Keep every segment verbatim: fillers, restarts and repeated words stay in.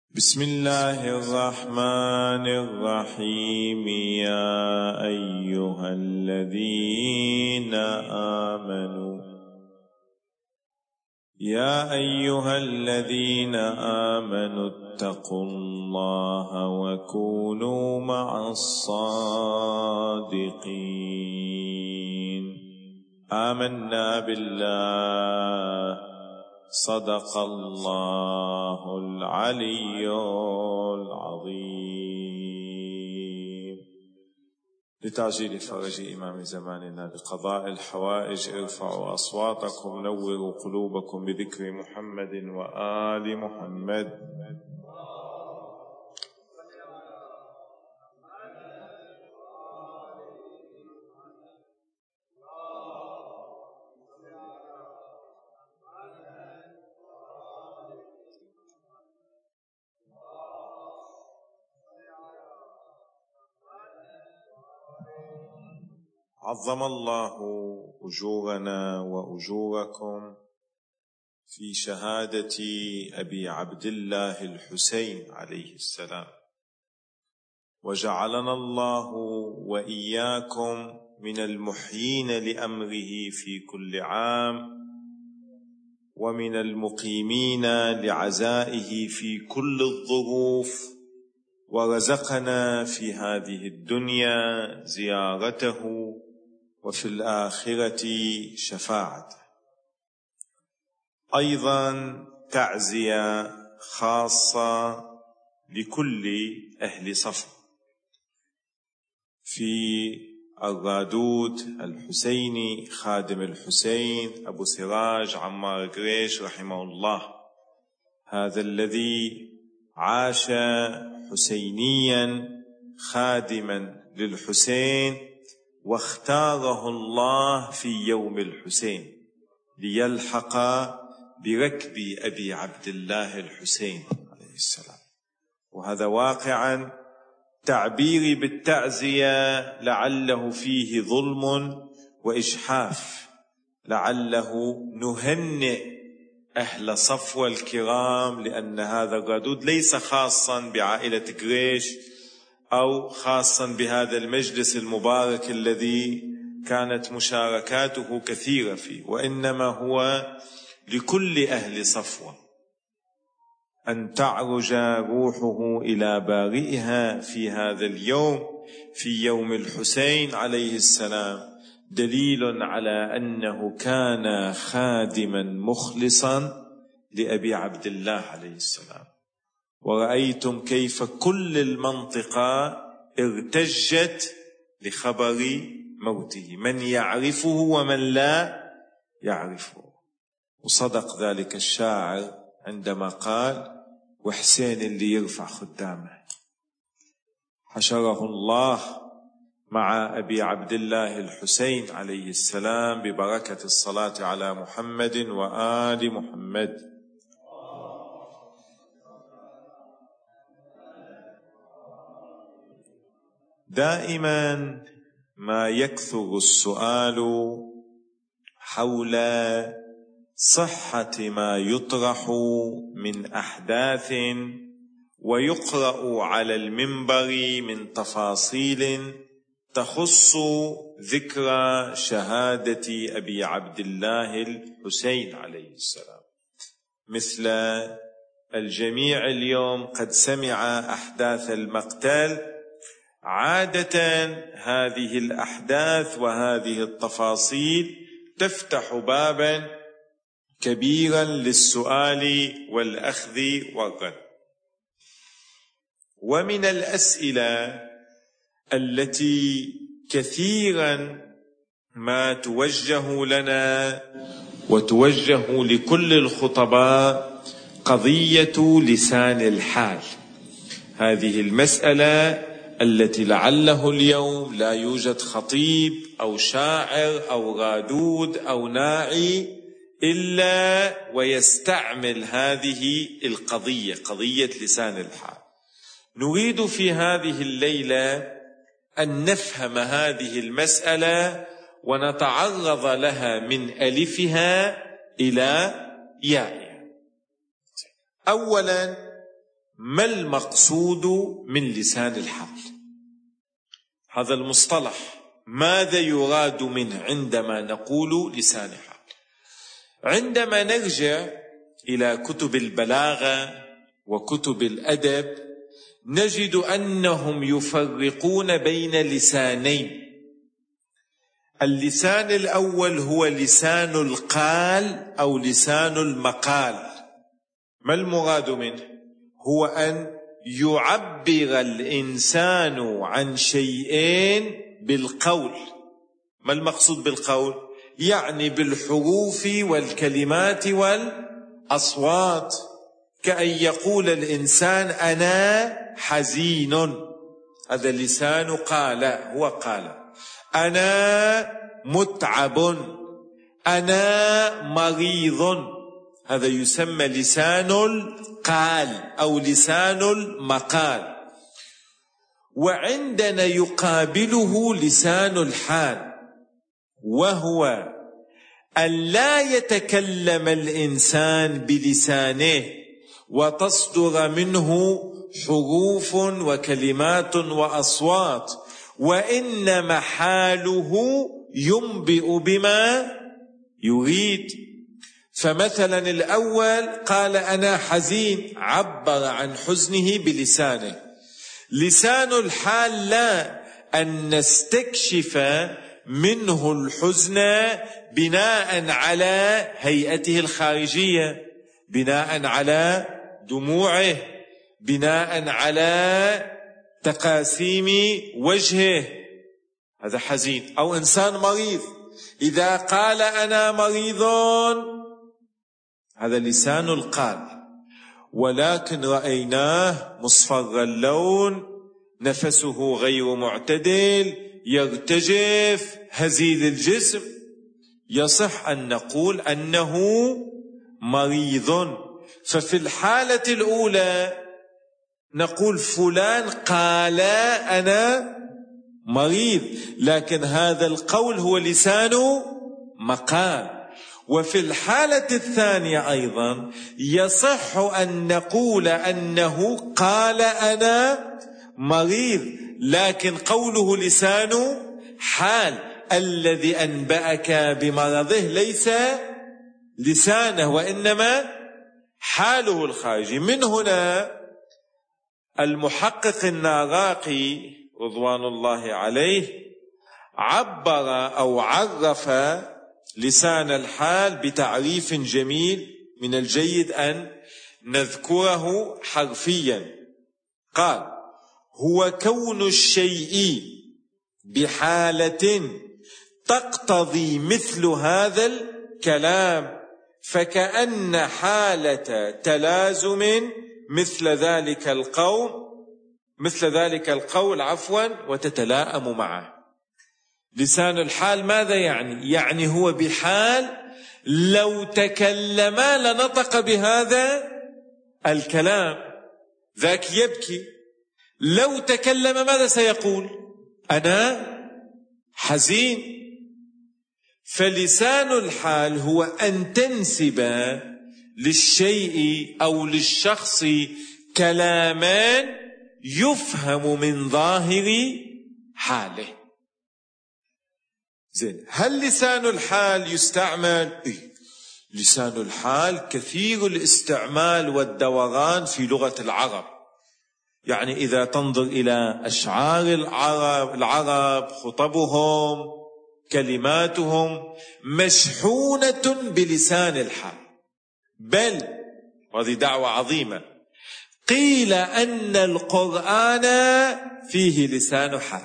بسم الله الرحمن الرحيم. يا أيها الذين آمنوا يا أيها الذين آمنوا اتقوا الله وكونوا مع الصادقين. آمنا بالله، صدق الله العلي العظيم. لتعجيل فرج إمام زماننا بقضاء الحوائج ارفعوا أصواتكم، نوروا قلوبكم بذكر محمد وآل محمد. عظم الله أجورنا وأجوركم في شهادة أبي عبد الله الحسين عليه السلام، وجعلنا الله وإياكم من المحيين لأمره في كل عام، ومن المقيمين لعزائه في كل الظروف، ورزقنا في هذه الدنيا زيارته وفي الآخرة شفاعته. أيضا تعزية خاصة لكل أهل صفا في الرادود الحسيني خادم الحسين أبو سراج عمار قريش رحمه الله، هذا الذي عاش حسينيا خادما للحسين، واختاره الله في يوم الحسين ليلحق بركب أبي عبد الله الحسين عليه السلام. وهذا واقعا تعبيري بالتعزية لعله فيه ظلم وإجحاف، لعله نهنئ أهل صفوة الكرام، لأن هذا الردود ليس خاصا بعائلة قريش أو خاصا بهذا المجلس المبارك الذي كانت مشاركاته كثيرة فيه، وإنما هو لكل أهل صفوة أن تعرج روحه إلى بارئها في هذا اليوم، في يوم الحسين عليه السلام، دليل على أنه كان خادما مخلصا لأبي عبد الله عليه السلام. ورأيتم كيف كل المنطقة ارتجت لخبر موته، من يعرفه ومن لا يعرفه. وصدق ذلك الشاعر عندما قال: وحسين اللي يرفع خدامه. حشره الله مع أبي عبد الله الحسين عليه السلام ببركة الصلاة على محمد وآل محمد. دائما ما يكثر السؤال حول صحة ما يطرح من أحداث ويقرأ على المنبر من تفاصيل تخص ذكرى شهادة أبي عبد الله الحسين عليه السلام. مثل الجميع اليوم قد سمع أحداث المقتل. عادة هذه الأحداث وهذه التفاصيل تفتح بابا كبيرا للسؤال والأخذ والرد. ومن الأسئلة التي كثيرا ما توجه لنا وتوجه لكل الخطباء قضية لسان الحال، هذه المسألة التي لعله اليوم لا يوجد خطيب أو شاعر أو رادود أو ناعي إلا ويستعمل هذه القضية، قضية لسان الحال. نريد في هذه الليلة أن نفهم هذه المسألة ونتعرض لها من ألفها إلى يائها. أولا، ما المقصود من لسان الحال؟ هذا المصطلح ماذا يراد منه عندما نقول لسان حال؟ عندما نرجع إلى كتب البلاغة وكتب الأدب نجد أنهم يفرقون بين لسانين. اللسان الأول هو لسان القال أو لسان المقال. ما المراد منه؟ هو أن يعبر الإنسان عن شيئين بالقول. ما المقصود بالقول؟ يعني بالحروف والكلمات والأصوات، كأن يقول الإنسان أنا حزين، هذا لسان قال، هو قال. أنا متعب، أنا مريض، هذا يسمى لسان القال أو لسان المقال. وعندنا يقابله لسان الحال، وهو أن لا يتكلم الإنسان بلسانه وتصدر منه حروف وكلمات وأصوات، وإنما حاله ينبئ بما يريد. فمثلا الأول قال أنا حزين، عبر عن حزنه بلسانه. لسان الحال لا، أن نستكشف منه الحزن بناء على هيئته الخارجية، بناء على دموعه، بناء على تقاسيم وجهه، هذا حزين. أو إنسان مريض، إذا قال أنا مريض، هذا لسان القال، ولكن رأيناه مصفر اللون، نفسه غير معتدل، يرتجف، هزيل الجسم، يصح أن نقول أنه مريض. ففي الحالة الأولى نقول فلان قال أنا مريض، لكن هذا القول هو لسان مقال. وفي الحالة الثانية أيضا يصح أن نقول أنه قال أنا مريض، لكن قوله لسان حال. الذي أنبأك بمرضه ليس لسانه، وإنما حاله الخارجي. من هنا المحقق الناراقي رضوان الله عليه عبر أو عرف لسان الحال بتعريف جميل من الجيد أن نذكره حرفيا. قال: هو كون الشيء بحالة تقتضي مثل هذا الكلام، فكأن حالة تلازم مثل ذلك القول مثل ذلك القول عفوا وتتلائم معه. لسان الحال ماذا يعني؟ يعني هو بحال لو تكلم لنطق بهذا الكلام. ذاك يبكي، لو تكلم ماذا سيقول؟ أنا حزين. فلسان الحال هو أن تنسب للشيء أو للشخص كلامان يفهم من ظاهر حاله. زين، هل لسان الحال يستعمل؟ إيه؟ لسان الحال كثير الاستعمال والدوران في لغة العرب. يعني إذا تنظر إلى أشعار العرب, العرب خطبهم، كلماتهم مشحونة بلسان الحال. بل وهذه دعوة عظيمة، قيل أن القرآن فيه لسان حال.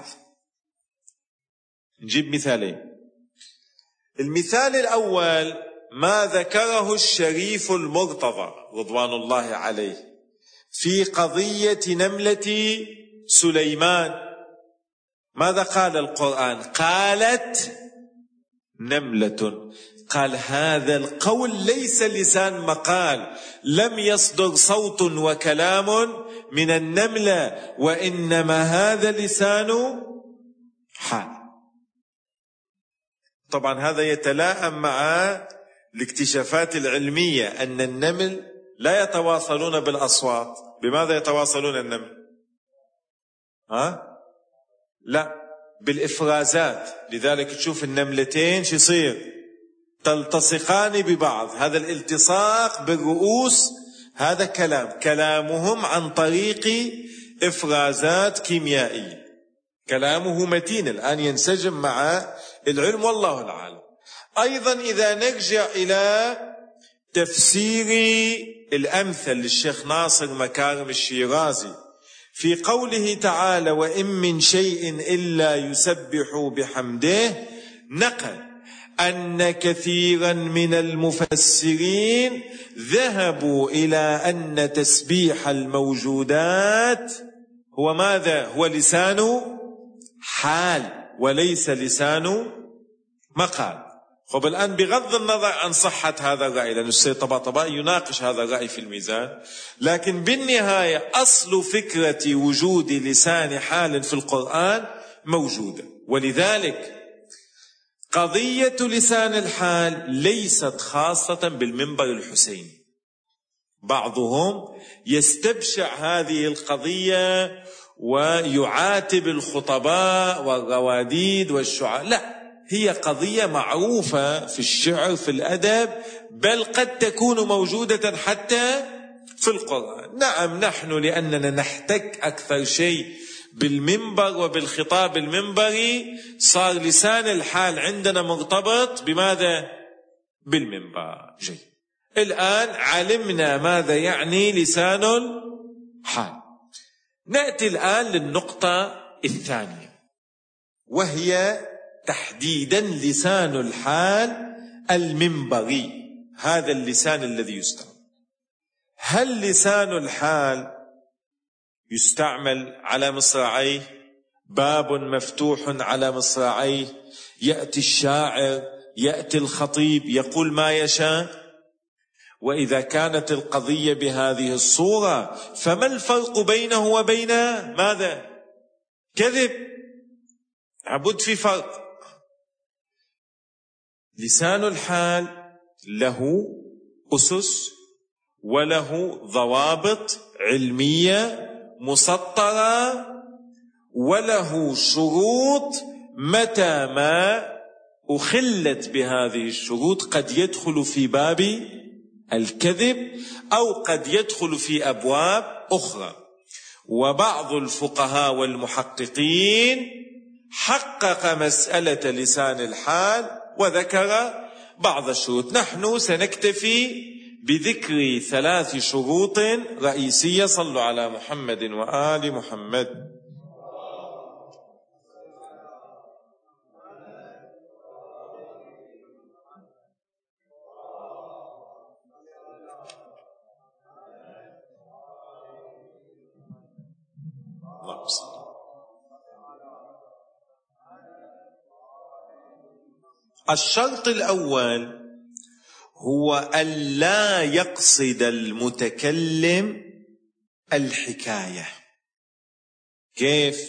نجيب مثالين. المثال الأول ما ذكره الشريف المرتضى رضوان الله عليه في قضية نملة سليمان. ماذا قال القرآن؟ قالت نملة. قال هذا القول ليس لسان مقال، لم يصدر صوت وكلام من النملة، وإنما هذا لسان حال. طبعا هذا يتلائم مع الاكتشافات العلمية أن النمل لا يتواصلون بالأصوات بماذا يتواصلون النمل؟ ها؟ لا، بالإفرازات. لذلك تشوف النملتين شو يصير؟ تلتصقان ببعض. هذا الالتصاق بالرؤوس هذا كلام كلامهم عن طريق إفرازات كيميائية. كلامه متين الآن ينسجم مع العلم والله العالم. أيضا إذا نرجع إلى تفسير الأمثل للشيخ ناصر مكارم الشيرازي في قوله تعالى وإن من شيء إلا يسبح بحمده، نقل أن كثيرا من المفسرين ذهبوا إلى أن تسبيح الموجودات هو ماذا؟ هو لسان حال وليس لسان مقال. خب الآن بغض النظر عن صحة هذا الرأي، لأن السيد طباطبائي يناقش هذا الرأي في الميزان، لكن بالنهاية أصل فكرة وجود لسان حال في القرآن موجودة. ولذلك قضية لسان الحال ليست خاصة بالمنبر الحسيني. بعضهم يستبشع هذه القضية ويعاتب الخطباء والرواديد والشعراء. لا، هي قضية معروفة في الشعر في الأدب، بل قد تكون موجودة حتى في القرآن. نعم، نحن لأننا نحتك أكثر شيء بالمنبر وبالخطاب المنبري صار لسان الحال عندنا مرتبط بماذا؟ بالمنبر. جيد، الآن علمنا ماذا يعني لسان الحال. نأتي الآن للنقطة الثانية، وهي تحديدا لسان الحال المنبري، هذا اللسان الذي يستعمل. هل لسان الحال يستعمل على مصراعيه؟ باب مفتوح على مصراعيه، يأتي الشاعر يأتي الخطيب يقول ما يشاء. وإذا كانت القضية بهذه الصورة فما الفرق بينه وبين ماذا؟ كذب. عبد في فرق. لسان الحال له أسس وله ضوابط علمية مسطرة، وله شروط متى ما أخلت بهذه الشروط قد يدخل في باب الكذب أو قد يدخل في أبواب أخرى. وبعض الفقهاء والمحققين حقق مسألة لسان الحال وذكر بعض الشروط. نحن سنكتفي بذكر ثلاث شروط رئيسية. صلوا على محمد وآل محمد. الشرط الأول هو ألا يقصد المتكلم الحكاية. كيف؟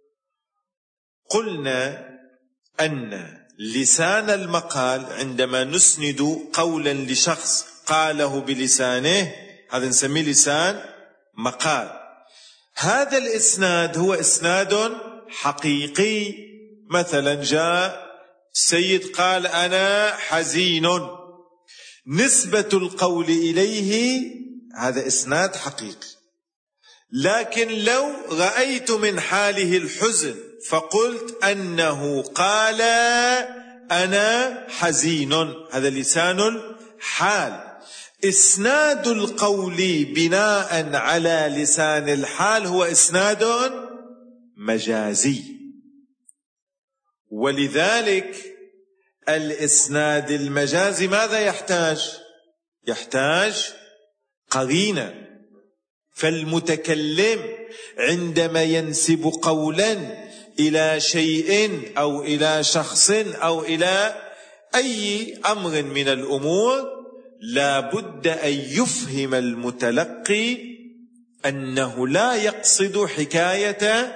قلنا أن لسان المقال عندما نسند قولا لشخص قاله بلسانه هذا نسميه لسان مقال. هذا الإسناد هو إسناد حقيقي. مثلا جاء السيد قال أنا حزين، نسبة القول إليه هذا إسناد حقيقي. لكن لو رأيت من حاله الحزن فقلت أنه قال أنا حزين، هذا لسان الحال. إسناد القول بناء على لسان الحال هو إسناد مجازي. ولذلك الإسناد المجازي ماذا يحتاج؟ يحتاج قرينة. فالمتكلم عندما ينسب قولا إلى شيء أو إلى شخص أو إلى أي أمر من الأمور لا بد أن يفهم المتلقي أنه لا يقصد حكاية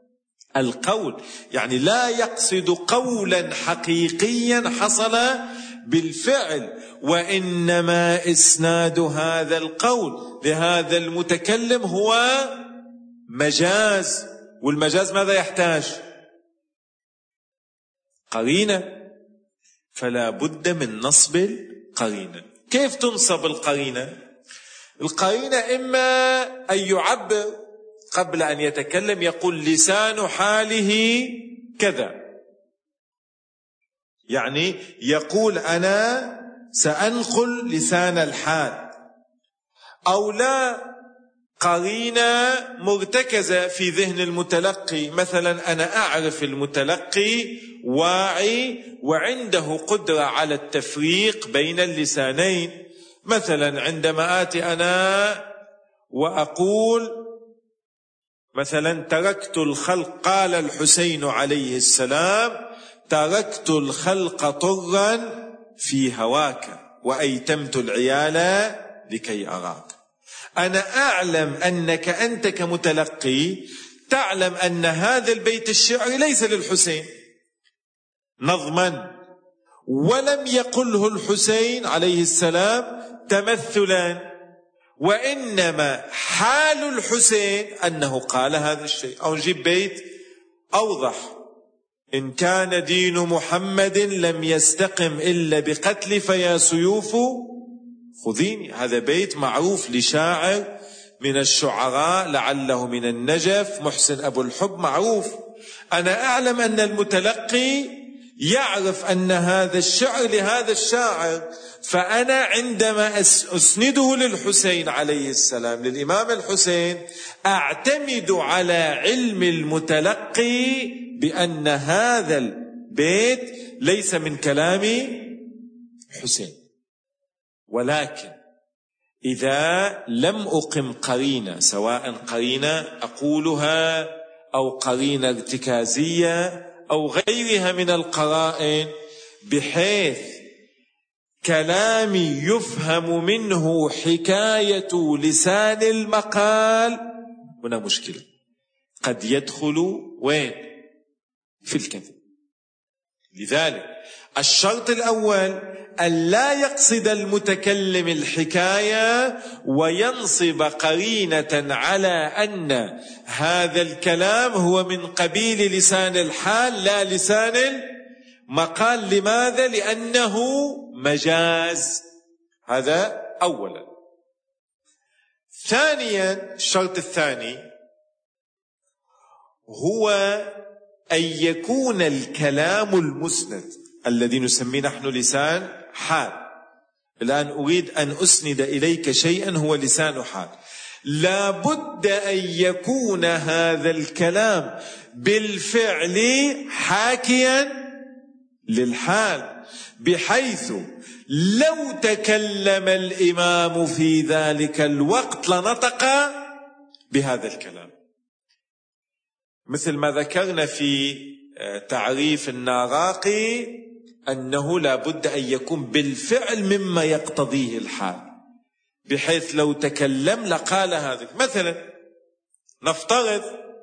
القول، يعني لا يقصد قولا حقيقيا حصل بالفعل، وإنما إسناد هذا القول لهذا المتكلم هو مجاز، والمجاز ماذا يحتاج؟ قرينة، فلا بد من نصب القرينة. كيف تنصب القرينة؟ القرينة إما أن يعبر قبل أن يتكلم، يقول لسان حاله كذا، يعني يقول أنا سأنقل لسان الحال، أو لا قرينة مرتكزة في ذهن المتلقي، مثلا أنا أعرف المتلقي واعي وعنده قدرة على التفريق بين اللسانين، مثلا عندما آتي أنا وأقول مثلا تركت الخلق، قال الحسين عليه السلام تركت الخلق طرا في هواك وأيتمت العيال لكي أراك. أنا أعلم أنك أنت كمتلقي تعلم أن هذا البيت الشعري ليس للحسين نظما، ولم يقله الحسين عليه السلام تمثلا، وإنما حال الحسين أنه قال هذا الشيء. أو نجيب بيت أوضح: إن كان دين محمد لم يستقم إلا بقتل فيا سيوف خذيني. هذا بيت معروف لشاعر من الشعراء لعله من النجف، محسن أبو الحب، معروف. أنا أعلم أن المتلقي يعرف أن هذا الشعر لهذا الشاعر، فأنا عندما أسنده للحسين عليه السلام، للإمام الحسين، أعتمد على علم المتلقي بأن هذا البيت ليس من كلام حسين. ولكن إذا لم أقم قرينة، سواء قرينة أقولها أو قرينة ارتكازية أو غيرها من القرائن، بحيث كلامي يفهم منه حكاية لسان المقال، هنا مشكلة، قد يدخل وين؟ في الكذب. لذلك الشرط الأول أن لا يقصد المتكلم الحكاية وينصب قرينة على أن هذا الكلام هو من قبيل لسان الحال لا لسان المقال. لماذا؟ لأنه مجاز. هذا أولا. ثانيا، الشرط الثاني هو أن يكون الكلام المسند الذي نسميه نحن لسان حال. الآن أريد أن أسند إليك شيئا هو لسان حال، لا بد أن يكون هذا الكلام بالفعل حاكيا للحال، بحيث لو تكلم الإمام في ذلك الوقت لنطق بهذا الكلام، مثل ما ذكرنا في تعريف الناراقي أنه لا بد أن يكون بالفعل مما يقتضيه الحال، بحيث لو تكلم لقال هذا. مثلا نفترض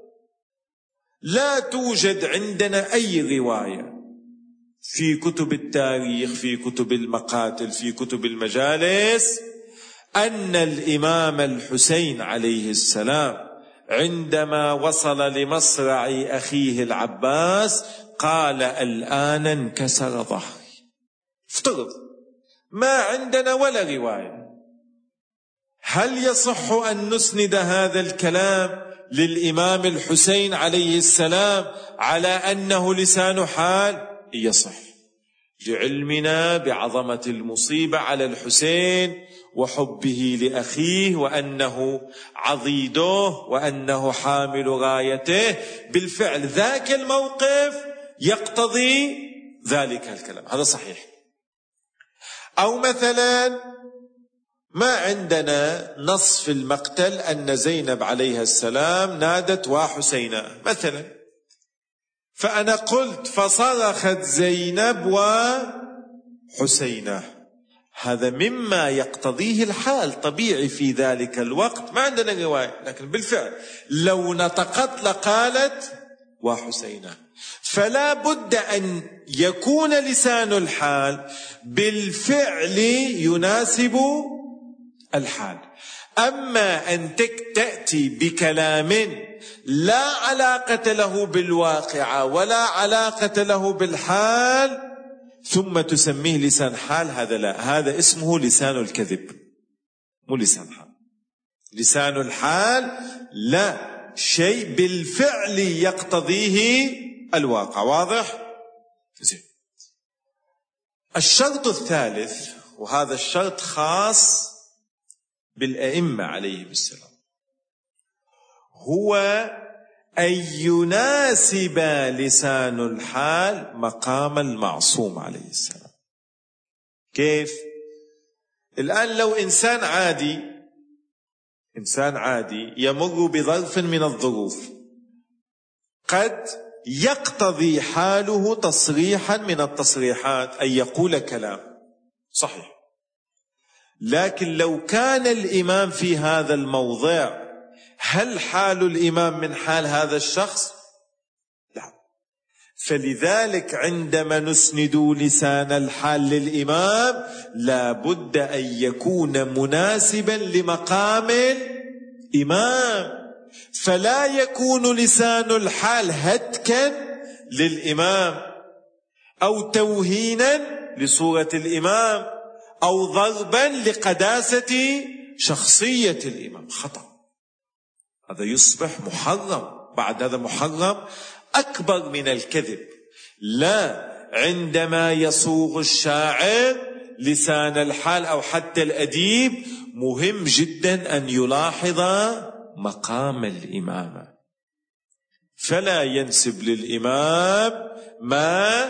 لا توجد عندنا أي رواية في كتب التاريخ، في كتب المقاتل، في كتب المجالس، أن الإمام الحسين عليه السلام عندما وصل لمصرع أخيه العباس قال الآن انكسر ظهري. افترض ما عندنا ولا رواية، هل يصح أن نسند هذا الكلام للإمام الحسين عليه السلام على أنه لسان حال؟ يصح، لعلمنا بعظمة المصيبة على الحسين وحبه لأخيه وأنه عضيده وأنه حامل غايته. بالفعل ذاك الموقف يقتضي ذلك الكلام، هذا صحيح. أو مثلا ما عندنا نص في المقتل أن زينب عليها السلام نادت وحسينا مثلا، فأنا قلت فصرخت زينب وحسينة، هذا مما يقتضيه الحال، طبيعي في ذلك الوقت ما عندنا رواية، لكن بالفعل لو نطقت لقالت وحسينا. فلا بد أن يكون لسان الحال بالفعل يناسب الحال. أما أن تأتي بكلام لا علاقة له بالواقع ولا علاقة له بالحال ثم تسميه لسان حال، هذا لا، هذا اسمه لسان الكذب، مو لسان حال. لسان الحال لا، شيء بالفعل يقتضيه الواقع. واضح؟ زين. الشرط الثالث، وهذا الشرط خاص بالأئمة عليهم السلام، هو أن يناسب لسان الحال مقام المعصوم عليه السلام. كيف؟ الآن لو إنسان عادي إنسان عادي يمر بظرف من الظروف قد يقتضي حاله تصريحا من التصريحات أن يقول كلام صحيح، لكن لو كان الإمام في هذا الموضع هل حال الإمام من حال هذا الشخص؟ لا. فلذلك عندما نسند لسان الحال للإمام لا بد أن يكون مناسبا لمقام الإمام، فلا يكون لسان الحال هتكا للإمام أو توهينا لصورة الإمام أو ضربا لقداسة شخصية الإمام. خطأ، هذا يصبح محرم، بعد هذا محرم أكبر من الكذب. لا، عندما يصوغ الشاعر لسان الحال أو حتى الأديب مهم جدا أن يلاحظ مقام الإمامة، فلا ينسب للإمام ما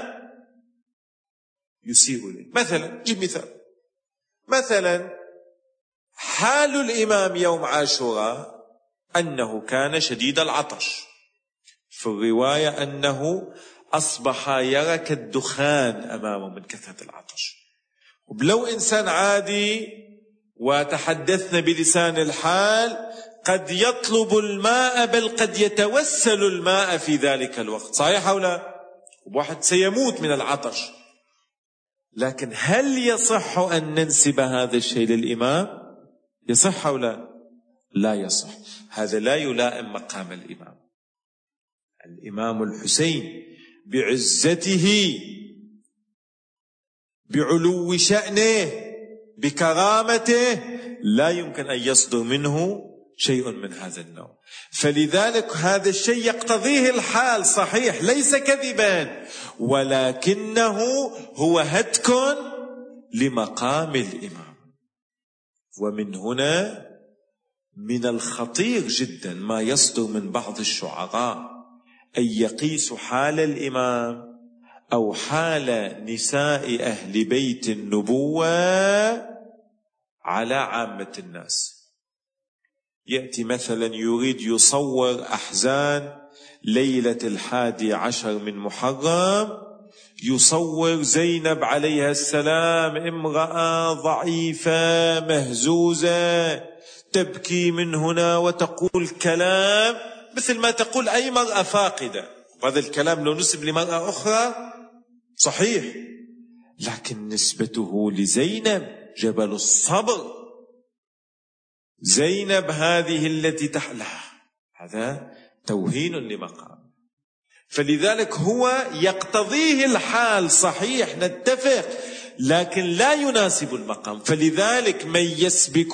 يسيء إليه. مثلا جيب مثال، مثلا حال الإمام يوم عاشوراء أنه كان شديد العطش، في الرواية أنه أصبح يرى كالدخان أمامه من كثرة العطش. ولو إنسان عادي وتحدثنا بلسان الحال قد يطلب الماء، بل قد يتوسل الماء في ذلك الوقت، صحيح أو لا؟ واحد سيموت من العطش، لكن هل يصح أن ننسب هذا الشيء للإمام؟ يصح أو لا؟ لا يصح، هذا لا يلائم مقام الإمام. الإمام الحسين بعزته بعلو شأنه بكرامته لا يمكن أن يصدر منه شيء من هذا النوع. فلذلك هذا الشيء يقتضيه الحال صحيح، ليس كذبا، ولكنه هو هتك لمقام الإمام. ومن هنا من الخطير جدا ما يصدر من بعض الشعراء أن يقيسوا حال الإمام أو حال نساء أهل بيت النبوة على عامة الناس. يأتي مثلا يريد يصور أحزان ليلة الحادي عشر من محرم، يصور زينب عليها السلام امرأة ضعيفة مهزوزة تبكي من هنا وتقول كلام مثل ما تقول أي مرأة فاقدة. وهذا الكلام لو نسب لمرأة أخرى صحيح، لكن نسبته لزينب جبل الصبر، زينب هذه التي تحلى، هذا توهين لمقام. فلذلك هو يقتضيه الحال صحيح، نتفق، لكن لا يناسب المقام. فلذلك من يسبك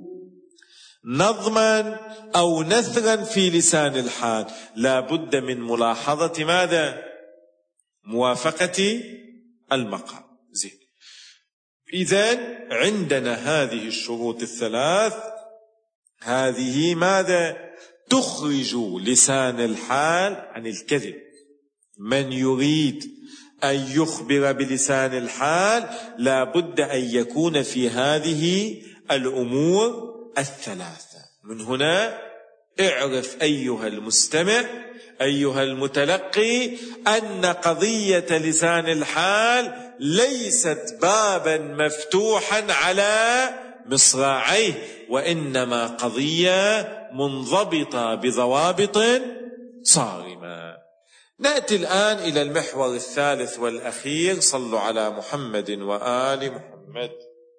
نظما أو نثرا في لسان الحال لا بد من ملاحظة ماذا؟ موافقة المقام. زين، إذن عندنا هذه الشروط الثلاث، هذه ماذا؟ تخرج لسان الحال عن الكذب. من يريد أن يخبر بلسان الحال لا بد أن يكون في هذه الأمور الثلاثة. من هنا اعرف أيها المستمع أيها المتلقي أن قضية لسان الحال ليست بابا مفتوحا على مصراعيه، وإنما قضية منضبطة بضوابط صارمة. نأتي الآن إلى المحور الثالث والأخير. صلوا على محمد وآل محمد.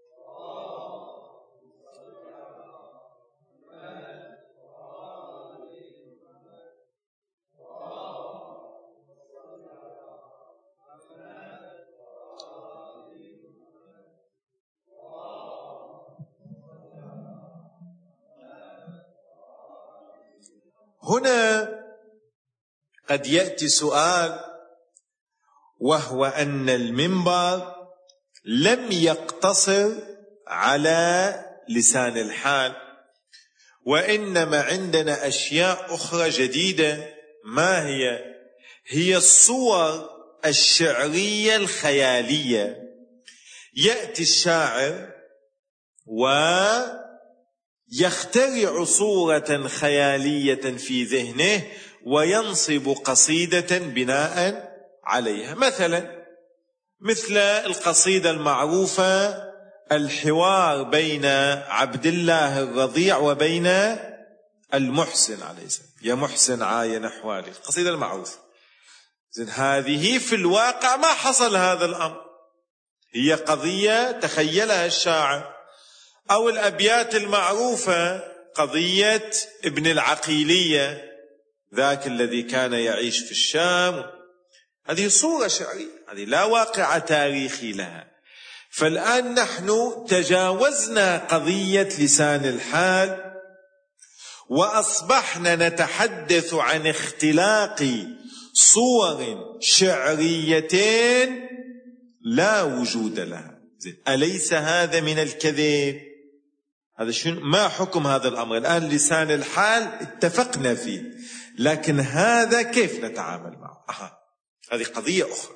هنا قد يأتي سؤال، وهو أن المنبر لم يقتصر على لسان الحال، وإنما عندنا أشياء أخرى جديدة. ما هي؟ هي الصور الشعرية الخيالية. يأتي الشاعر ويخترع صورة خيالية في ذهنه وينصب قصيدة بناء عليها. مثلا مثل القصيدة المعروفة الحوار بين عبد الله الرضيع وبين المحسن عليه السلام: يا محسن عاين أحوالي، القصيدة المعروفة. زين، هذه في الواقع ما حصل هذا الأمر، هي قضية تخيلها الشاعر. أو الأبيات المعروفة قضية ابن العقيلية، ذاك الذي كان يعيش في الشام. هذه صورة شعرية، هذه لا واقع تاريخي لها. فالآن نحن تجاوزنا قضية لسان الحال وأصبحنا نتحدث عن اختلاق صور شعريتين لا وجود لها. أليس هذا من الكذب؟ هذا شنو؟ ما حكم هذا الأمر؟ الآن لسان الحال اتفقنا فيه، لكن هذا كيف نتعامل معه؟ أها. هذه قضية أخرى.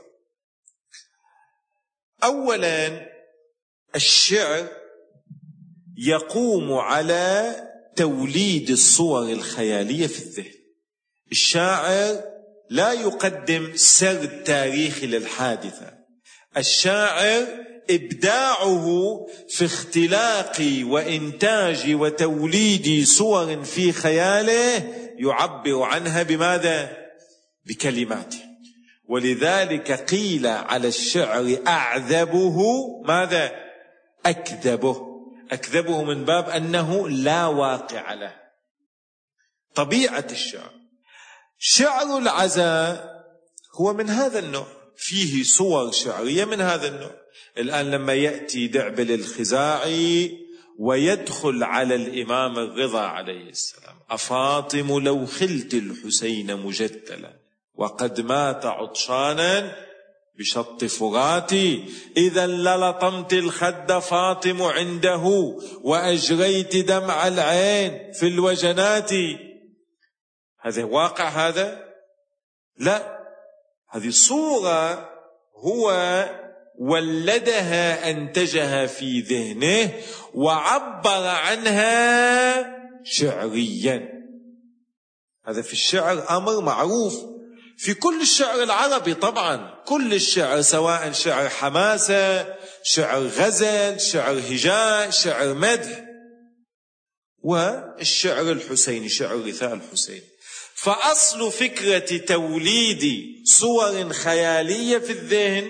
أولا، الشعر يقوم على توليد الصور الخيالية في الذهن. الشاعر لا يقدم سرد تاريخي للحادثة، الشاعر إبداعه في اختلاق وإنتاج وتوليد صور في خياله يعبر عنها بماذا؟ بكلماته. ولذلك قيل على الشعر أعذبه ماذا؟ أكذبه. أكذبه من باب أنه لا واقع له. طبيعة الشعر، شعر العزاء هو من هذا النوع، فيه صور شعرية من هذا النوع. الآن لما يأتي دعبل الخزاعي ويدخل على الإمام الرضا عليه السلام: أفاطم لو خلت الحسين مجدلا وقد مات عطشانا بشط فراتي، إذا للطمت الخد فاطم عنده وأجريت دمع العين في الوجنات. هذا واقع؟ هذا لا، هذه صورة هو ولدها، أنتجها في ذهنه وعبر عنها شعريا. هذا في الشعر أمر معروف في كل الشعر العربي طبعا، كل الشعر، سواء شعر حماسة، شعر غزل، شعر هجاء، شعر مدح، والشعر الحسيني، شعر رثاء الحسين. فأصل فكرة توليد صور خيالية في الذهن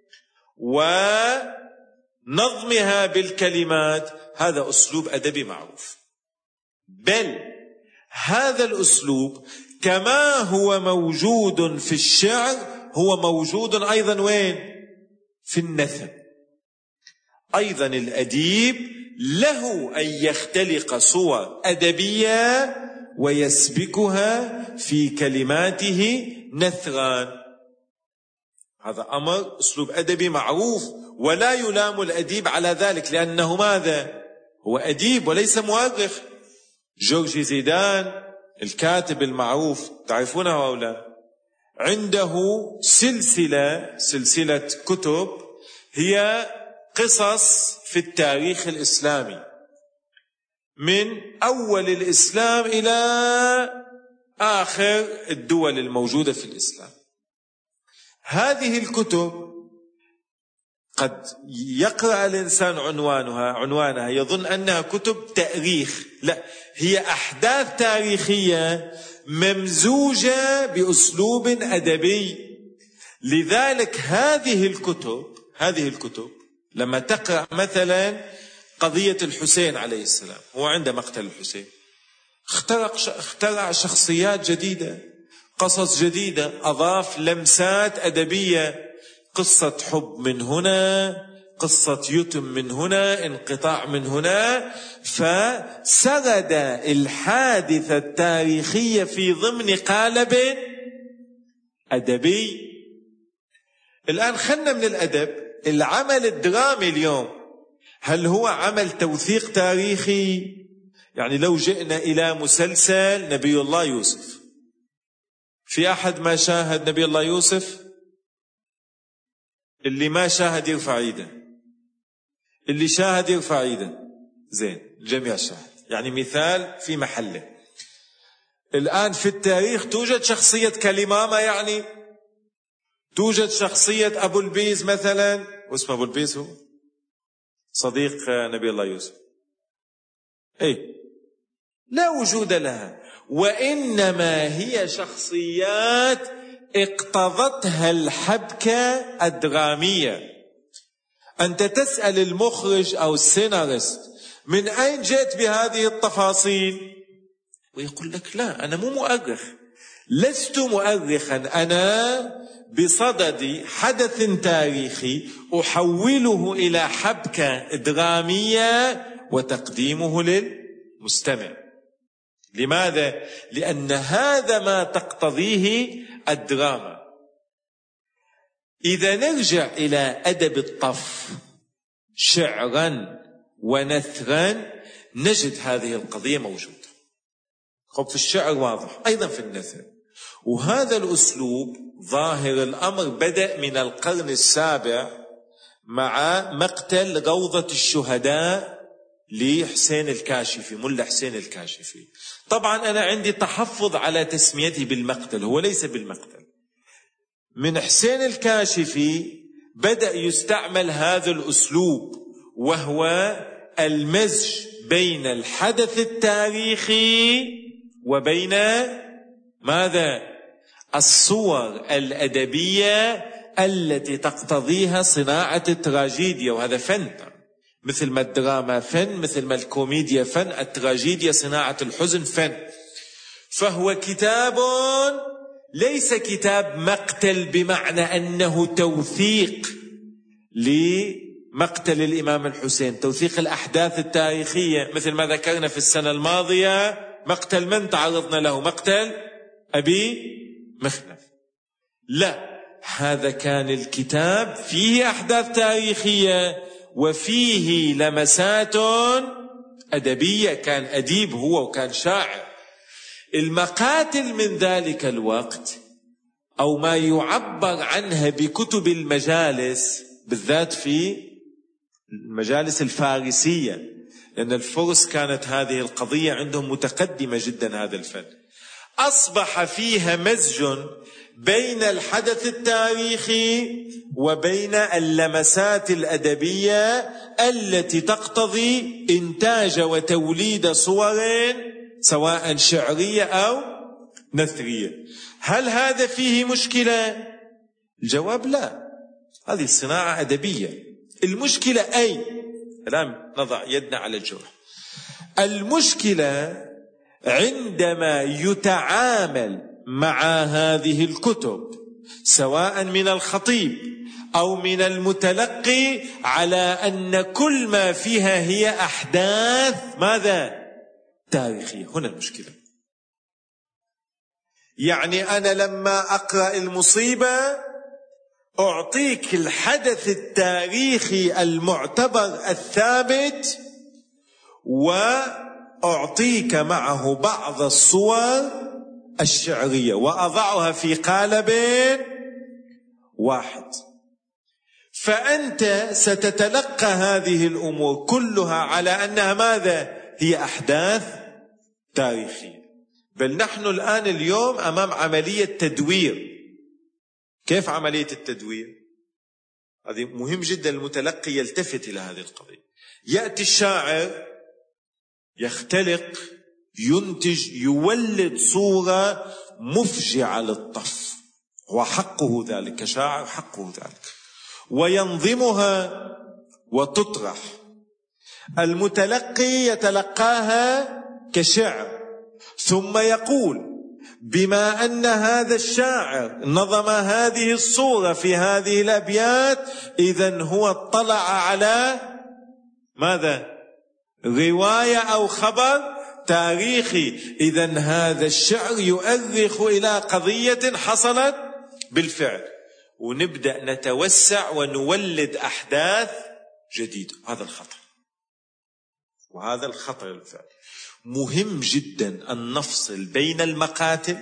ونظمها بالكلمات هذا أسلوب أدبي معروف. بل هذا الأسلوب كما هو موجود في الشعر هو موجود أيضا وين؟ في النثر. أيضا الأديب له أن يختلق صور أدبية ويسبكها في كلماته نثرا. هذا أمر أسلوب أدبي معروف، ولا يلام الأديب على ذلك، لأنه ماذا؟ هو أديب وليس مؤرخ. جورج زيدان الكاتب المعروف، تعرفونه أو لا؟ عنده سلسلة سلسلة كتب هي قصص في التاريخ الإسلامي، من أول الإسلام إلى آخر الدول الموجودة في الإسلام. هذه الكتب قد يقرأ الإنسان عنوانها عنوانها يظن أنها كتب تاريخ، لا، هي أحداث تاريخية ممزوجة بأسلوب أدبي. لذلك هذه الكتب هذه الكتب لما تقرأ مثلا قضية الحسين عليه السلام، هو عند مقتل الحسين اخترع اخترع شخصيات جديدة، قصص جديدة، أضاف لمسات أدبية، قصة حب من هنا، قصة يتم من هنا، انقطاع من هنا، فسرد الحادثة التاريخية في ضمن قالب أدبي. الآن خلنا من الأدب، العمل الدرامي اليوم هل هو عمل توثيق تاريخي؟ يعني لو جئنا إلى مسلسل نبي الله يوسف، في أحد ما شاهد نبي الله يوسف؟ اللي ما شاهد يرفع ايده، اللي شاهد يرفع ايده. زين، الجميع شاهد، يعني مثال في محله. الآن في التاريخ توجد شخصية كلمامة، يعني توجد شخصية أبو البيز مثلا، واسمه أبو البيز هو صديق نبي الله يوسف، اي لا وجود لها، وإنما هي شخصيات اقتضتها الحبكة الدرامية. أنت تسأل المخرج أو السيناريست من أين جئت بهذه التفاصيل، ويقول لك لا، أنا مو مؤرخ، لست مؤرخا، أنا بصدد حدث تاريخي أحوله إلى حبكة درامية وتقديمه للمستمع. لماذا؟ لأن هذا ما تقتضيه الدراما. إذا نرجع إلى أدب الطف شعرا ونثرا نجد هذه القضية موجودة. خب في الشعر واضح، أيضا في النثر، وهذا الأسلوب ظاهر الأمر بدأ من القرن السابع مع مقتل روضة الشهداء لحسين الكاشفي، ملا حسين الكاشفي. طبعا أنا عندي تحفظ على تسميته بالمقتل، هو ليس بالمقتل. من حسين الكاشفي بدأ يستعمل هذا الأسلوب، وهو المزج بين الحدث التاريخي وبين ماذا؟ الصور الأدبية التي تقتضيها صناعة التراجيديا، وهذا فن، مثل ما الدراما فن، مثل ما الكوميديا فن، التراجيديا صناعة الحزن فن. فهو كتاب ليس كتاب مقتل بمعنى أنه توثيق لمقتل الإمام الحسين، توثيق الأحداث التاريخية، مثل ما ذكرنا في السنة الماضية مقتل من تعرضنا له؟ مقتل أبي مخنف. لا، هذا كان الكتاب فيه أحداث تاريخية وفيه لمسات أدبية، كان أديب هو وكان شاعر. المقاتل من ذلك الوقت أو ما يعبر عنها بكتب المجالس، بالذات في المجالس الفارسية، لأن الفرس كانت هذه القضية عندهم متقدمة جدا، هذا الفن أصبح فيها مزج بين الحدث التاريخي وبين اللمسات الأدبية التي تقتضي إنتاج وتوليد صور سواء شعرية أو نثرية. هل هذا فيه مشكلة؟ الجواب لا، هذه صناعة أدبية. المشكلة أين؟ الآن نضع يدنا على الجرح. المشكلة عندما يتعامل مع هذه الكتب سواء من الخطيب أو من المتلقي على أن كل ما فيها هي أحداث ماذا؟ تاريخية. هنا المشكلة. يعني أنا لما أقرأ المصيبة أعطيك الحدث التاريخي المعتبر الثابت، وأعطيك معه بعض الصور الشعرية وأضعها في قالب واحد، فأنت ستتلقى هذه الأمور كلها على أنها ماذا؟ هي أحداث تاريخية. بل نحن الآن اليوم أمام عملية تدوير. كيف عملية التدوير؟ هذه مهم جدا المتلقي يلتفت إلى هذه القضية. يأتي الشاعر يختلق، ينتج، يولد صورة مفجعة للطف، وحقه ذلك كشاعر، حقه ذلك، وينظمها وتطرح. المتلقي يتلقاها كشعر، ثم يقول بما أن هذا الشاعر نظم هذه الصورة في هذه الأبيات، إذن هو اطلع على ماذا؟ رواية أو خبر تاريخي، إذن هذا الشعر يؤرخ إلى قضية حصلت بالفعل، ونبدأ نتوسع ونولد أحداث جديدة. هذا الخطر، وهذا الخطر الفعل. مهم جدا أن نفصل بين المقاتل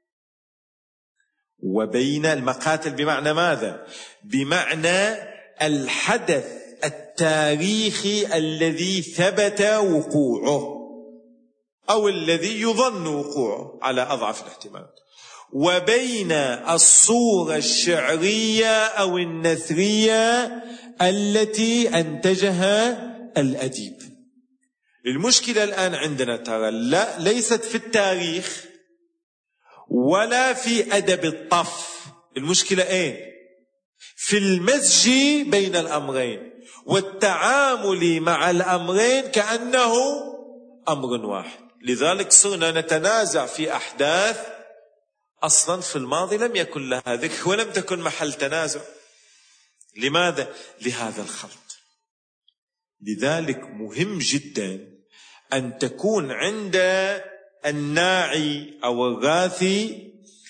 وبين المقاتل بمعنى ماذا؟ بمعنى الحدث التاريخي الذي ثبت وقوعه أو الذي يظن وقوعه على أضعف الاحتمال، وبين الصورة الشعرية أو النثرية التي أنتجها الأديب. المشكلة الآن عندنا ترى لا ليست في التاريخ ولا في أدب الطف، المشكلة إيه؟ في المزج بين الأمرين والتعامل مع الأمرين كأنه أمر واحد. لذلك صرنا نتنازع في أحداث أصلا في الماضي لم يكن لها ذكر ولم تكن محل تنازع. لماذا؟ لهذا الخلط. لذلك مهم جدا أن تكون عند الناعي أو الغاثي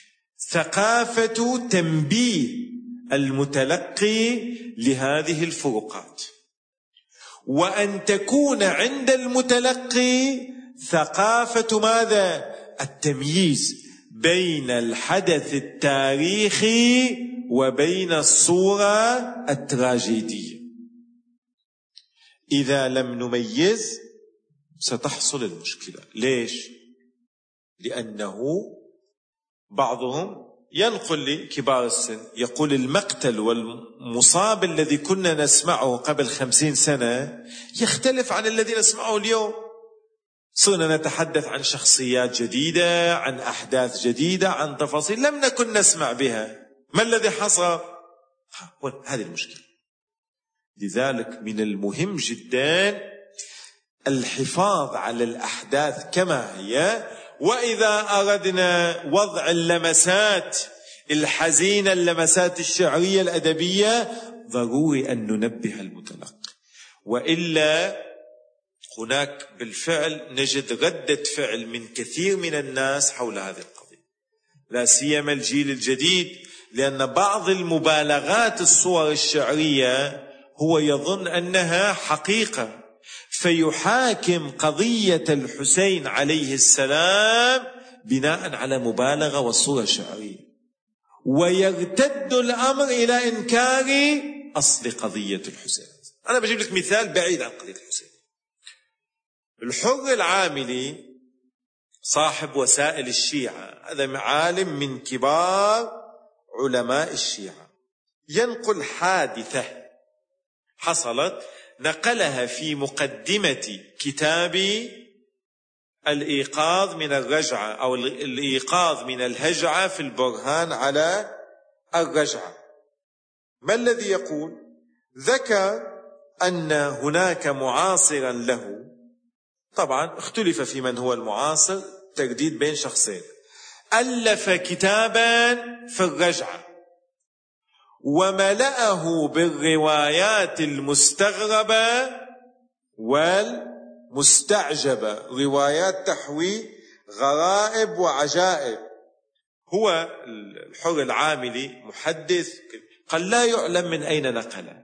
ثقافة تنبيه المتلقي لهذه الفروقات، وأن تكون عند المتلقي ثقافة ماذا؟ التمييز بين الحدث التاريخي وبين الصورة التراجيدية. إذا لم نميز ستحصل المشكلة. ليش؟ لأنه بعضهم ينقل لكبار السن يقول المقتل والمصاب الذي كنا نسمعه قبل خمسين سنة يختلف عن الذي نسمعه اليوم. صرنا نتحدث عن شخصيات جديدة، عن أحداث جديدة، عن تفاصيل لم نكن نسمع بها. ما الذي حصل؟ هذه المشكلة. لذلك من المهم جدا الحفاظ على الأحداث كما هي، وإذا أردنا وضع اللمسات الحزينة، اللمسات الشعرية الأدبية، ضروري أن ننبه المتلقي، وإلا هناك بالفعل نجد ردة فعل من كثير من الناس حول هذه القضية، لا سيما الجيل الجديد، لأن بعض المبالغات الصور الشعرية هو يظن أنها حقيقة، فيحاكم قضية الحسين عليه السلام بناء على مبالغة والصورة الشعرية، ويرتد الأمر إلى إنكار أصل قضية الحسين. أنا بجيب لك مثال بعيد عن قضية الحسين. الحر العاملي صاحب وسائل الشيعة، هذا عالم من كبار علماء الشيعة، ينقل حادثة حصلت، نقلها في مقدمة كتاب الإيقاظ من الرجعة أو الإيقاظ من الهجعة في البرهان على الرجعة. ما الذي يقول؟ ذكر أن هناك معاصرا له، طبعا اختلف في من هو المعاصر، ترديد بين شخصين، ألف كتابا في الرجعة وملأه بالروايات المستغربة والمستعجبة، روايات تحوي غرائب وعجائب. هو الحر العاملي محدث، قال لا يعلم من أين نقله،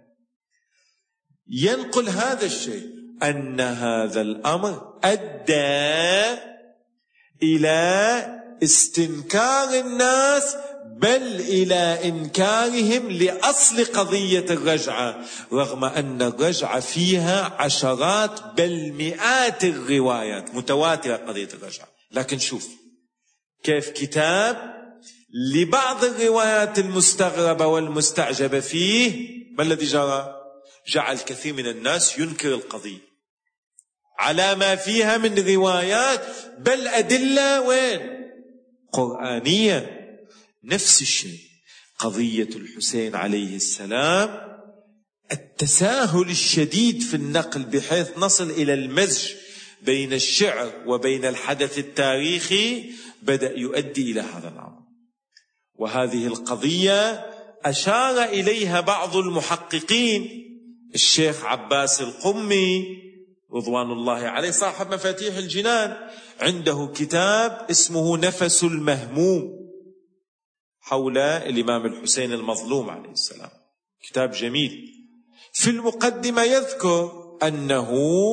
ينقل هذا الشيء، أن هذا الأمر أدى إلى استنكار الناس، بل إلى إنكارهم لأصل قضية الرجعة، رغم أن الرجعة فيها عشرات بل مئات الروايات متواترة قضية الرجعة. لكن شوف كيف كتاب لبعض الروايات المستغربة والمستعجبة فيه ما الذي جرى؟ جعل كثير من الناس ينكر القضية على ما فيها من روايات بل أدلة وين؟ قرآنية. نفس الشيء قضية الحسين عليه السلام، التساهل الشديد في النقل بحيث نصل إلى المزج بين الشعر وبين الحدث التاريخي بدأ يؤدي إلى هذا الأمر. وهذه القضية أشار إليها بعض المحققين، الشيخ عباس القمي رضوان الله عليه صاحب مفاتيح الجنان، عنده كتاب اسمه نفس المهموم حول الإمام الحسين المظلوم عليه السلام، كتاب جميل. في المقدمة يذكر أنه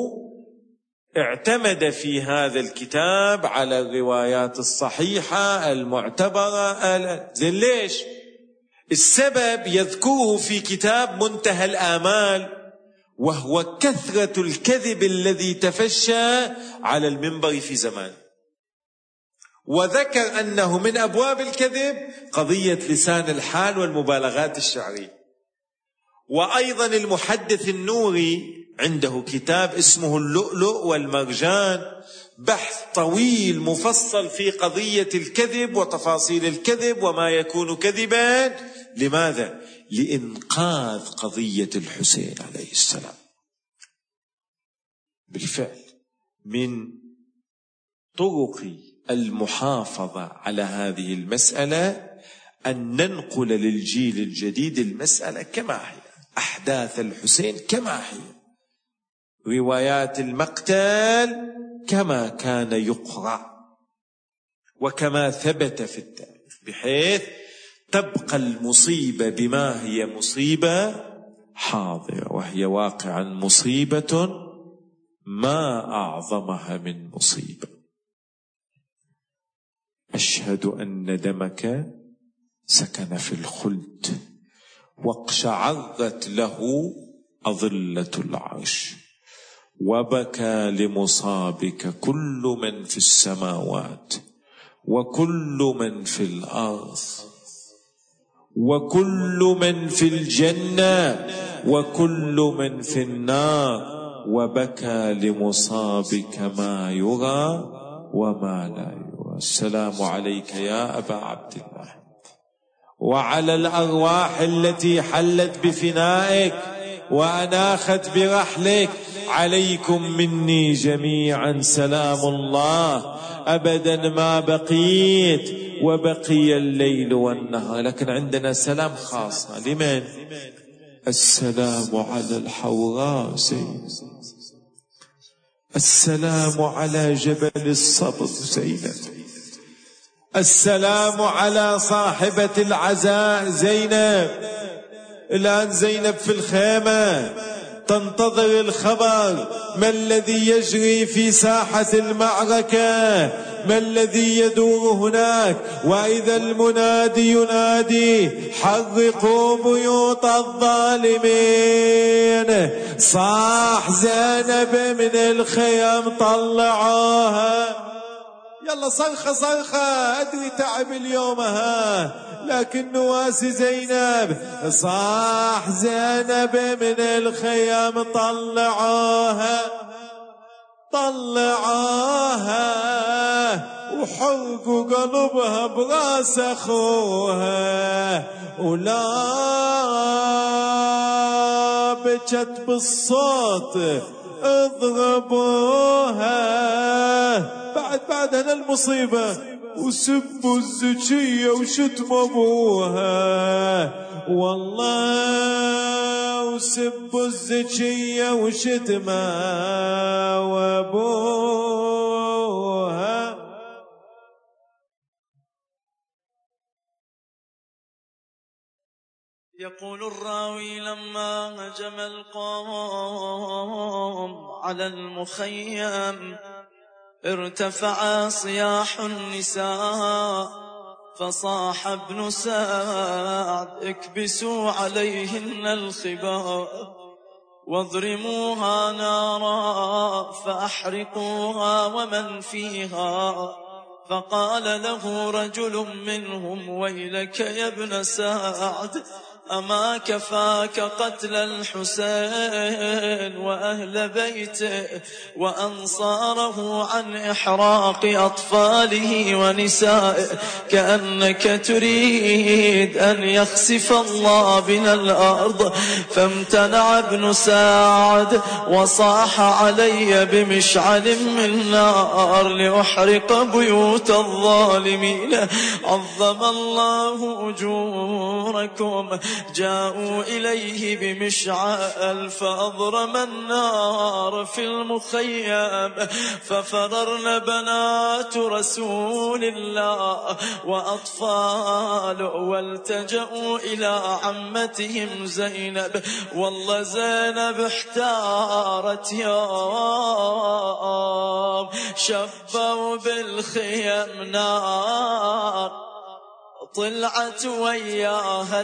اعتمد في هذا الكتاب على الروايات الصحيحة المعتبرة. زين ليش؟ السبب يذكره في كتاب منتهى الآمال، وهو كثرة الكذب الذي تفشى على المنبر في زمان. وذكر أنه من أبواب الكذب قضية لسان الحال والمبالغات الشعرية. وأيضا المحدث النوري عنده كتاب اسمه اللؤلؤ والمرجان، بحث طويل مفصل في قضية الكذب وتفاصيل الكذب وما يكون كذبا. لماذا؟ لإنقاذ قضية الحسين عليه السلام. بالفعل من طرق المحافظة على هذه المسألة أن ننقل للجيل الجديد المسألة كما هي، أحداث الحسين كما هي، روايات المقتل كما كان يقرأ وكما ثبت في التاريخ، بحيث تبقى المصيبة بما هي مصيبة حاضرة، وهي واقعا مصيبة ما أعظمها من مصيبة. أشهد أن دمك سكن في الخلد واقشعرت له أظلة العرش، وبكى لمصابك كل من في السماوات وكل من في الأرض وكل من في الجنة وكل من في النار، وبكى لمصابك ما يرى وما لا يرى. السلام عليك يا أبا عبد الله، وعلى الأرواح التي حلت بفنائك وأناخت برحلك، عليكم مني جميعا سلام الله أبدا ما بقيت وبقي الليل والنهار. لكن عندنا سلام خاصة لمن؟ السلام على الحوراء زينب، السلام على جبل الصبر زينب، السلام على صاحبة العزاء زينب. الآن زينب في الخيمة تنتظر الخبر، ما الذي يجري في ساحة المعركة، ما الذي يدور هناك. وإذا المنادي ينادي حرقوا بيوت الظالمين، صاح زينب من الخيام طلعوها. يلا صرخة صرخة، أدري تعب اليوم ها، لكن نواسي زينب. صاح زينب من الخيام طلعوها طلعوها، وحرقوا قلبها براس أخوها، ولا بكت بالصوت اضربوها. بعد بعد هذا المصيبة وسبوا الزكية وشتموا ابوها، والله وسبوا الزكية وشتموا وابوها. يقول الراوي لما هجم القوم على المخيم ارتفع صياح النساء، فصاح ابن سعد اكبسوا عليهن الخباء واضرموها نارا فأحرقوها ومن فيها. فقال له رجل منهم ويلك يا ابن سعد، أما كفاك قتل الحسين وأهل بيته وأنصاره عن إحراق أطفاله ونسائه، كأنك تريد أن يخسف الله بنا الأرض. فامتنع ابن سعد وصاح علي بمشعل من نار لأحرق بيوت الظالمين. عظم الله أجوركم. جاءوا إليه بمشعل فأضرم النار في المخيم، ففررن بنات رسول الله وأطفال والتجأوا إلى عمتهم زينب. والله زينب احتارت يوم شبوا بالخيم نار طلعت وياها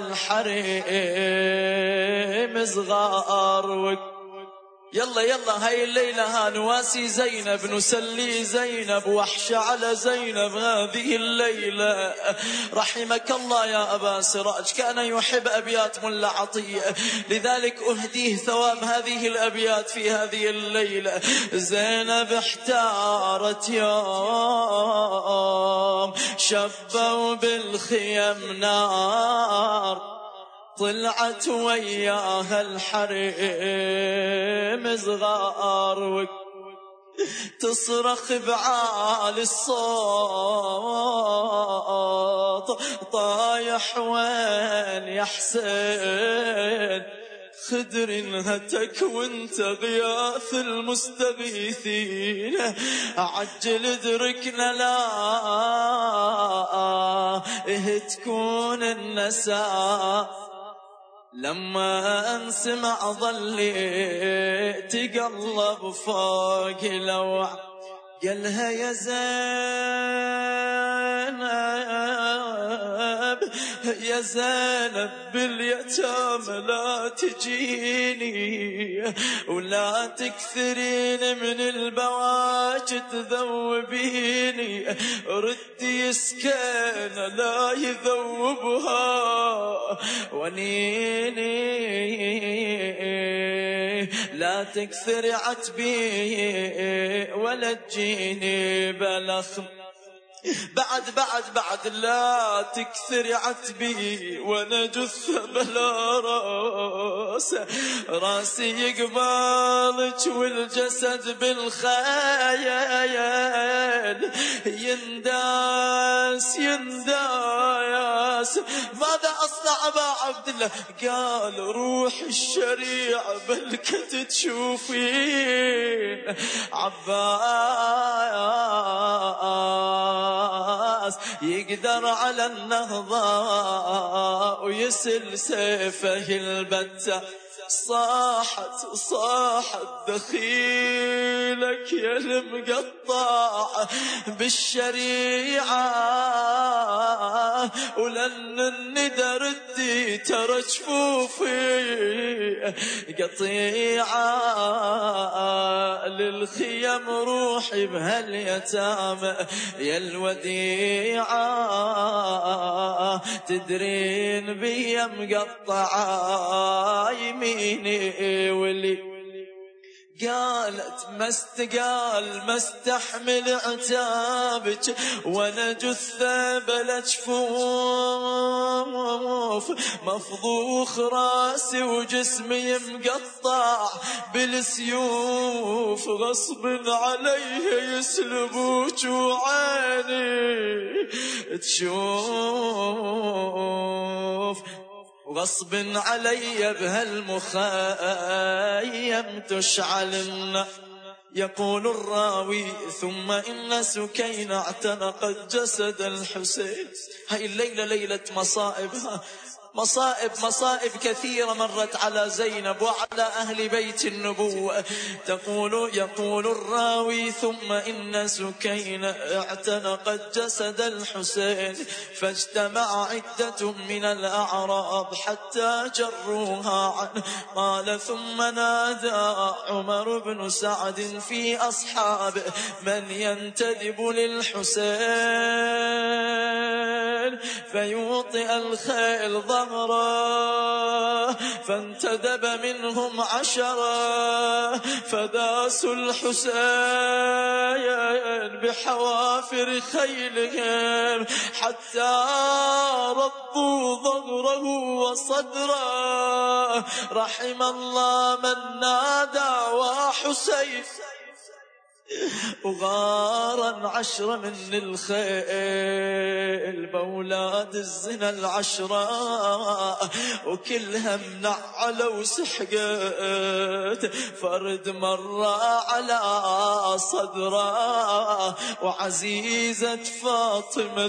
الحريم صغار. يلا يلا هاي الليلة ها نواسي زينب، نسلي زينب، وحش على زينب هذه الليلة. رحمك الله يا أبا سراج، كان يحب أبيات ملا عطية، لذلك أهديه ثواب هذه الأبيات في هذه الليلة. زينب احتارت يوم شبوا بالخيم نار طلعت وياها الحريم صغار، تصرخ بعالي الصوت طايح وين يا حسين، خدر هتك وانت غياث المستغيثين، عجل ادركنا لا اه تكون النساء. لما انسمع ظليت قلب فوق لوع، قالها يا زينب يا زينب باليتامى لا تجيني، ولا تكثرين من البواج تذوبيني، ردي سكينة لا يذوبها ونيني، لا تكثر عتبي ولا تجيني بلخم، بعد بعد بعد لا تكثر عتبي وانا جثة بلا راس، راسي يقبالك والجسد بالخيال ينداس ينداس. ماذا اصنع ابا عبد الله؟ قال روح الشريعة بلكت تشوفين عباس يقدر على النهضة ويسل سيفه البتة. صاحت صاحت دخيلك يا المقطع بالشريعة، ولن الندى ردي ترى جفوفي قطيعة، للخيم روحي بهاليتامى يا الوديعة، تدرين بي مقطعة يميني ولي. قالت ما استقال ما استحمل عتابك وانا جثة بلا جفوف، مفضوخ راسي وجسمي مقطع بالسيوف، غصب عليه يسلبوك وعيني تشوف، غصب علي بهالمخيم تشعلن. يقول الراوي ثم إن سكينة اعتنقت جسد الحسين. هاي الليلة ليلة مصائبها، مصائب مصائب كثيرة مرت على زينب وعلى أهل بيت النبوة. تقول يقول الراوي ثم إن سكينة اعتنقت جسد الحسين، فاجتمع عدة من الأعراب حتى جروها عنه. قال ثم نادى عمر بن سعد في أصحابه من ينتدب للحسين، فيوطئ الخيل ظهره فانتدب منهم عشرة فداسوا الحسين بحوافر خيلهم حتى رضوا ظهره وصدره. رحم الله من نادى وحسين وغارا عشرة من الخيل بأولاد الزنا العشرة وكلها منعلة وسحقت فرد مرة على صدره وعزيزة فاطمة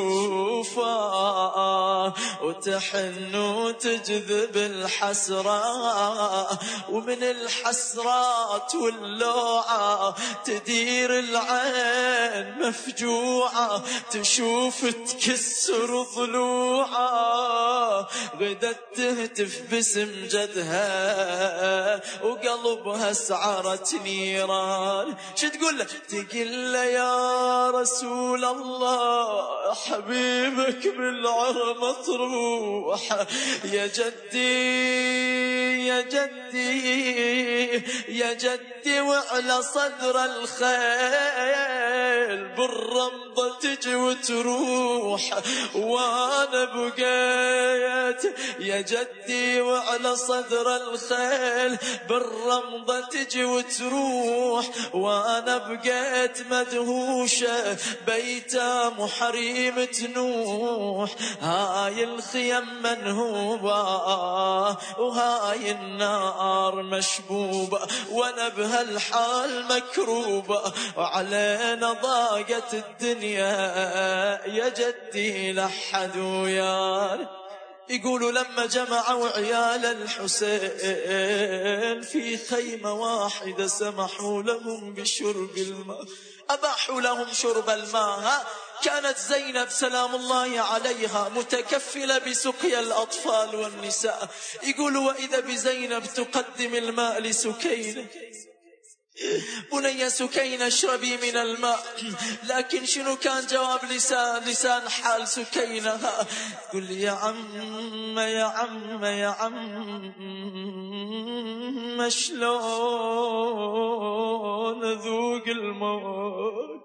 تشوفه وتحن وتجذب الحسرة ومن الحسرات واللوعة تدير العين مفجوعة تشوف تكسر ضلوعها غدت تهتف باسم جدها وقلبها سعرت نيران. شو تقول له؟ تقول له يا رسول الله حبيبك بالعرى مطروح يا جدي يا جدي يا جدي وعلى صدر الخيل بالرمضة تجي وتروح وانا بقيت يا جدي وعلى صدر الخيل بالرمضة تجي وتروح وانا بقيت مدهوشة بيتام وحريم تنوح. هاي الخيم منهوبة وهاي النار مشبوبة وانا بهالحال مكروبة وعلينا ضاقت الدنيا يا جدي لحدوا يار. يقولوا لما جمعوا عيال الحسين في خيمة واحدة سمحوا لهم بشرب الماء أباحوا لهم شرب الماء. كانت زينب سلام الله عليها متكفلة بسقيا الأطفال والنساء. يقولوا وإذا بزينب تقدم الماء لسكينة بني سكينة اشربي من الماء. لكن شنو كان جواب لسان لسان حال سكينة؟ تقول لي يا عم يا عم يا عم شلون أذوق الموت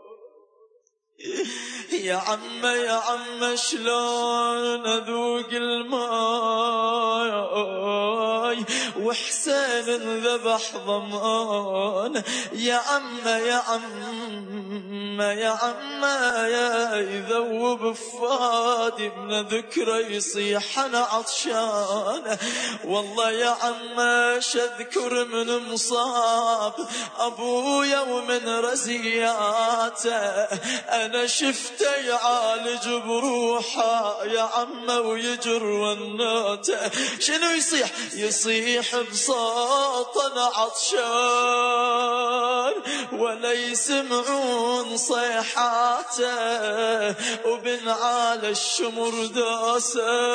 يا عم يا عم شلون أذوق الماء وحسين انذبح ضمان. يا عم يا عم يا عم يا يذوب فادي من ذكره يصيح أنا عطشان. والله يا عم شذكر من مصاب أبويا ومن رزياته أنا شفته يعالج بروحه يا عم ويجر وناته. شنو يصيح؟ يصيح بصوت أنا عطشان ولا يسمعون صيحاته وبنعال الشمر داسه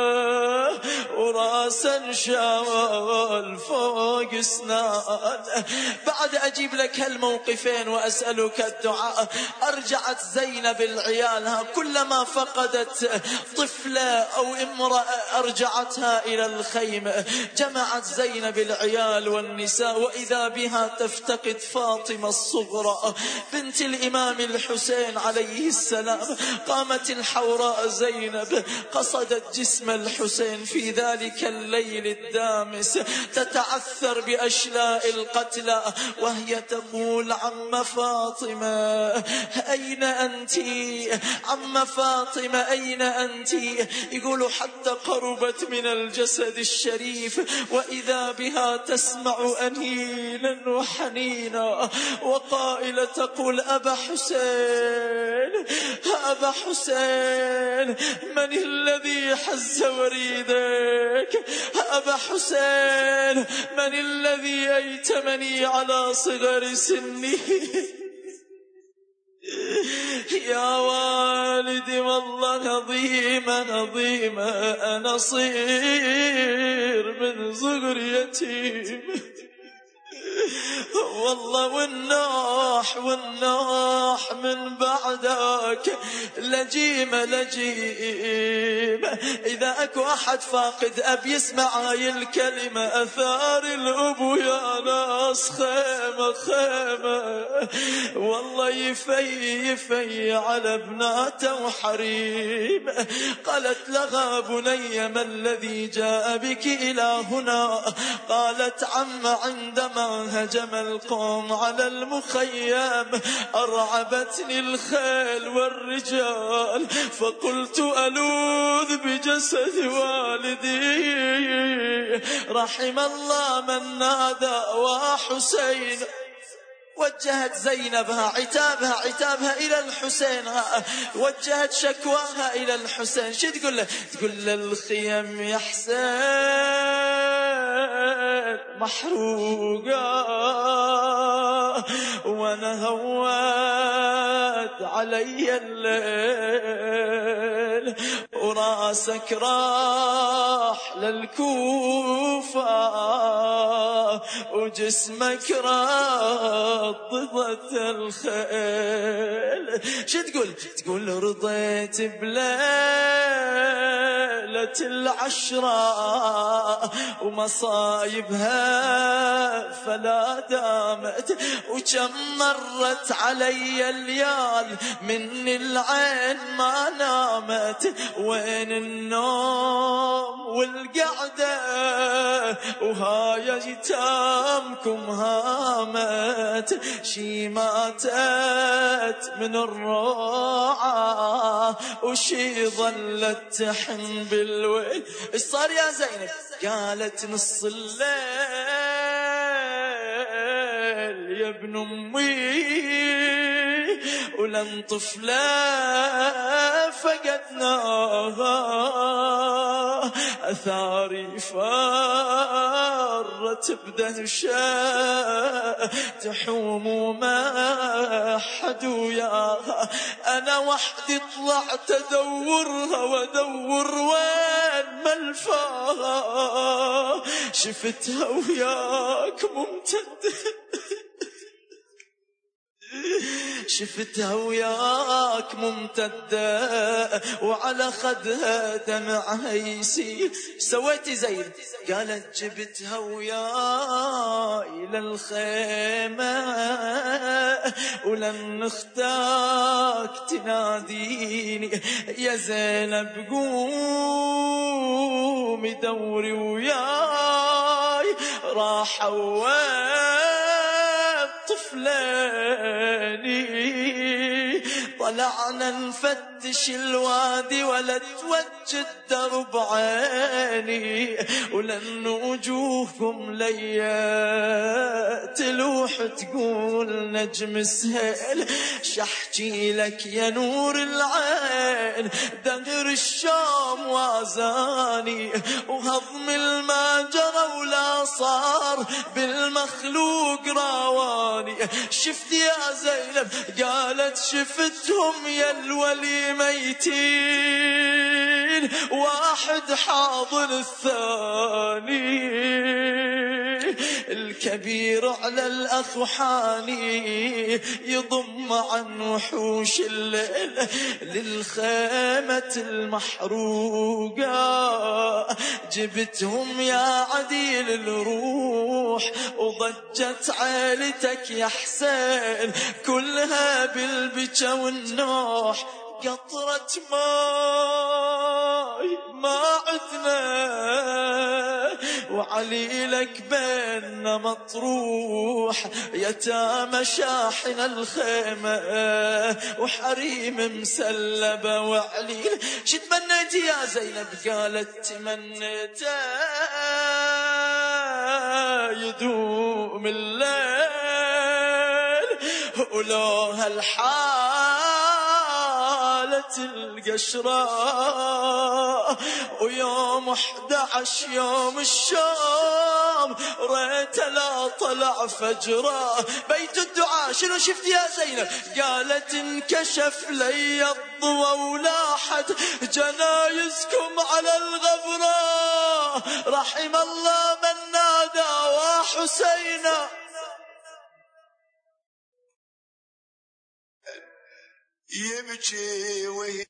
وراسا شاول فوق اسنان. بعد أجيب لك هالموقفين وأسألك الدعاء. أرجعت زينب العيالها كلما فقدت طفلة أو امرأة أرجعتها إلى الخيمة. جمعت زينب العيال والنساء وإذا بها تفتقد فاطمة الصغرى بنت الإمام الحسين عليه السلام. قامت الحوراء زينب قصدت جسم الحسين في ذلك الليل الدامس تتعثر بأشلاء القتلى وهي تقول عم فاطمة أين أنت؟ عم فاطمة أين أنت؟ يقولوا حتى قربت من الجسد الشريف وإذا بها تسمع أنينا وحنينا وقائلة تقول أبا حسين أبا حسين من الذي حز وريدك؟ أبا حسين من الذي أيتمني على صغر سني؟ يا والدي والله عظيمة عظيمة أنا صير من صغر يتيم والله والنوح والنوح من بعدك لجيمة لجيمة. إذا أكو أحد فاقد أب يسمع هاي الكلمة، أثار الأبو يا ناس خيمة خيمة. والله يفي يفي على ابناته وحريم. قالت لها بني ما الذي جاء بك إلى هنا؟ قالت عم عندما هجم القوم على المخيم أرعبتني الخيل والرجال، فقلت ألوذ بجسد والدي. رحم الله من نادى وحسين. وجهت زينبها عتابها عتابها إلى الحسين، وجهت شكواها إلى الحسين. شو تقول له؟ تقول له الخيم يا حسين محروقة وانا هوت علي الليل، وراسك راح للكوفة وجسمك رضضت الخيل. شو تقول؟ تقول رضيت بليلة العشرة ومصايبها فلا دامت، وكم مرت علي الليال من العين ما نامت. وين النوم والقعدة وهاي ايتامكم هامت؟ شي ماتت من الروعة وشي ظلت تحن بالويل. ايش صار يا زينب؟ قالت نص الليل يا ابن امي ولم طفلة فقدناها، أثاري فارت بدهشة تحوم وما حد وياها. أنا وحدي طلعت أدورها وأدور وين ملفاها، شفتها وياك ممتدة شفتها وياك ممتدة وعلى خدها دمعها يسيل. سويتي زين؟ قالت جبتها وياي للخيمة ولن اختاك تناديني يا زينب قومي دوري وياي راح وين طفلاني. طلعنا نفتش الوادي ولا توجد درب عيني، ولأن وجوهكم ليا تلوح تقول نجم سهيل. شحكي لك يا نور العين دهر الشام وازاني، وهضم الماجرة ولا صار بالمخلوق راواني. شفت يا زينب؟ قالت شفتهم يا الولي ميتين، واحد حاضن الثاني، الكبير على الأخ حاني يضم عن وحوش الليل للخيمة المحروقة. جبتهم يا عديل الروح وضجت عيلتك يا حسين كلها بالبكا والنوح. قطرة ماي ما عدنا وعلي لك بيننا مطروح، يتامى شاحن الخيمة وحريم مسلبة وعليل. شو تمنيتي يا زينب؟ قالت تمنيت يدوم الليل ولو هالحال القشرة، ويوم احد عشر يوم الشام ريت لا طلع فجرة. بيت الدعاء شنو شفت يا زينب؟ قالت انكشف لي الضوى ولاحت جنايزكم على الغبرة. رحم الله من نادى وحسينا. يبكي وهي